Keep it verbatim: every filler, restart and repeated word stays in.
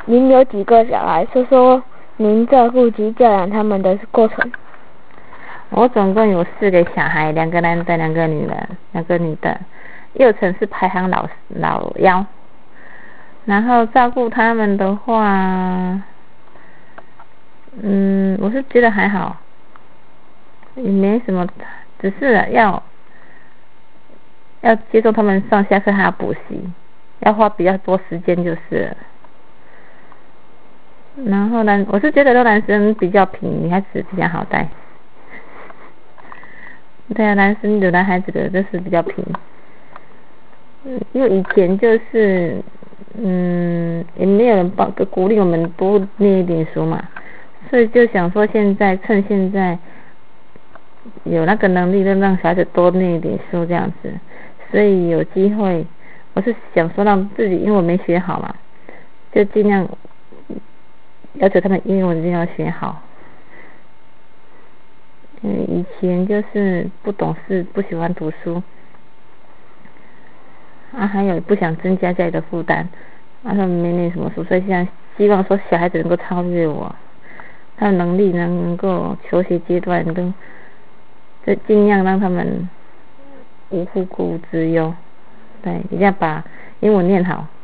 您有几个小孩？说说您照顾及教养他们的过程。 我总共有四个小孩，两个男的，两个女的，两个女的。幼成是排行老老幺。然后照顾他们的话，嗯，我是觉得还好，也没什么，只是要要接送他们上下课还要补习，要花比较多时间就是了。然后呢，我是觉得都男生比较平，女孩子比较好带。对啊，男生有男孩子的就是比较平。嗯，因为以前就是，嗯，也没有人帮鼓励我们多念一点书嘛，所以就想说现在趁现在有那个能力，就让小孩子多念一点书这样子。所以有机会，我是想说让自己，因为我没学好嘛，就尽量要求他们英文一定要学好。嗯，以前就是不懂事，不喜欢读书，啊，还有不想增加家里的负担，啊，他们没念什么书，所以现在希望说小孩子能够超越我，他的能力能能够求学阶段都，就尽量让他们无后顾之忧，对，一定要把英文念好。